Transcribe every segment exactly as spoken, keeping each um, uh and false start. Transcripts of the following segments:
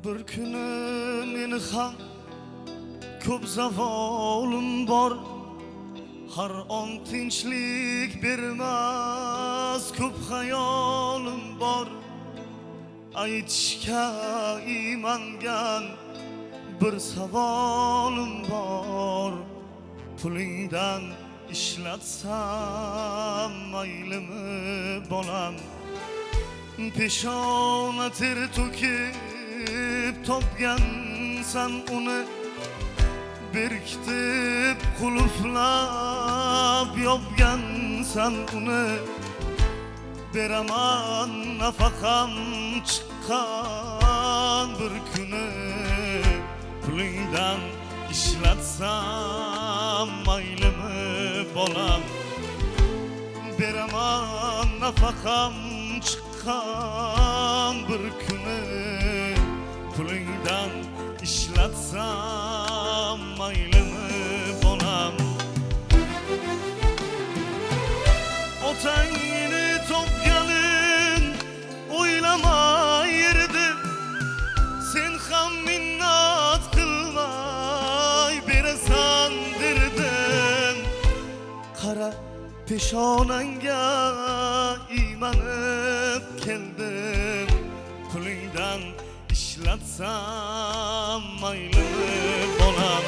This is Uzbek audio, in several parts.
Bir kuni meni ham ko'p zavolim bor. Har on tinchlik bermas ko'p hayolim bor. Aytishga iymangan bir savolim bor. Pulingdan ishlatsam maylimi bolam? Peshona ter to'kib topgansan uni, berkitib qulflab yopgansan uni. Beraman nafaqam chiqqan bir kuni, pulingdan ishlatsam maylimi bolam? Beraman nafaqam chiqqan bir kuni, pulingdan ishlatsam maylimi bolam? Otangni topganin o'ylama yerdi, sen ham minnat qilmay berasan derdim. Qara peshonangga iymanib keldim, pulingdan ishlatsam maylimi bolam?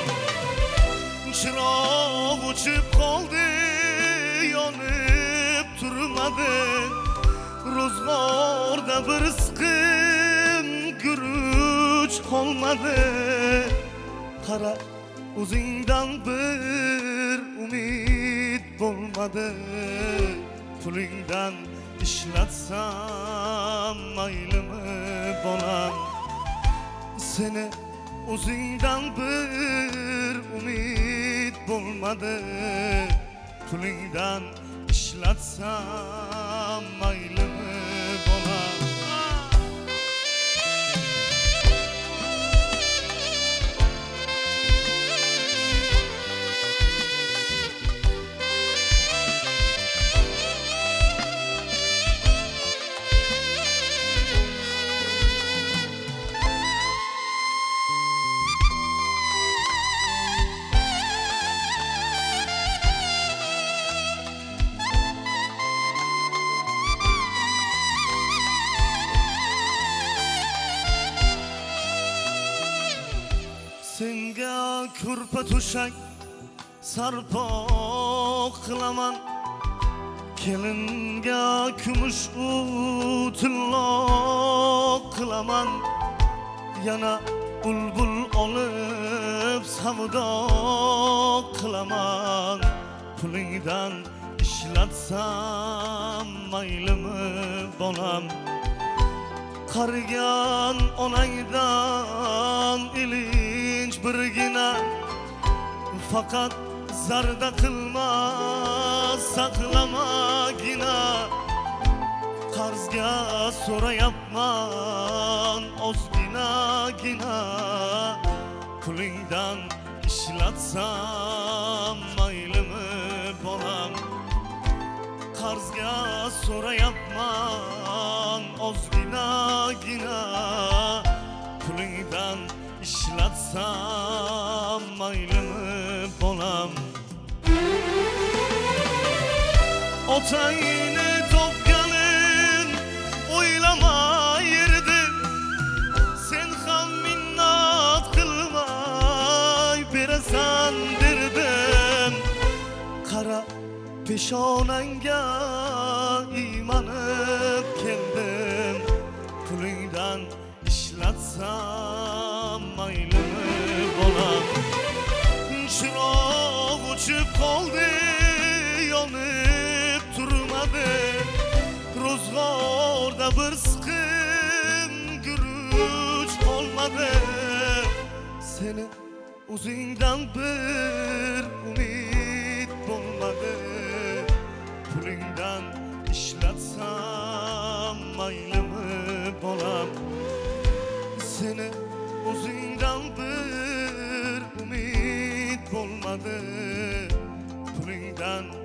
Chiroq o'chib qoldi, yonib turmadi, ro'zg'orda bir siqim guruch qolmadi. Qara o'zingdan bir umid bo'lmadi, pulingdan ishlatsam maylimi bolam? Seni o'zingdan bir umid bo'lmadi, pulingdan ishlatsam maylimi bolam? Senga kurpa to'shak sarpo qilaman, kelinga kumush o'tilo qilaman. Yana bulbul olib savdo qilaman, pulingdan ishlatsam maylimi bolam? Qarigan onangdan ilinj birgina, faqat zarda qilma saqlamagina. Qarzga so'rayapman ozginagina, pulingdan ishlatsam maylimi bolam? Qarzga so'rayapman ozginagina, pulingdan ishlatsam maylimi bolam? Otangni topganin o'ylama yerdi, sen ham minnat qilmay berasan derdim. Qara peshonangga iymanib keldim, pulingdan ishlatsam maylimi bolam? Chiroq o'chib qoldi, yonib turmadi, ro'zg'orda bir siqim guruch qolmadi. Seni o'zingdan bir umid bo'lmadi, pulingdan ishlatsam maylimi bolam? Seni o'zingdan bir umid bo'lmadi, pulingdan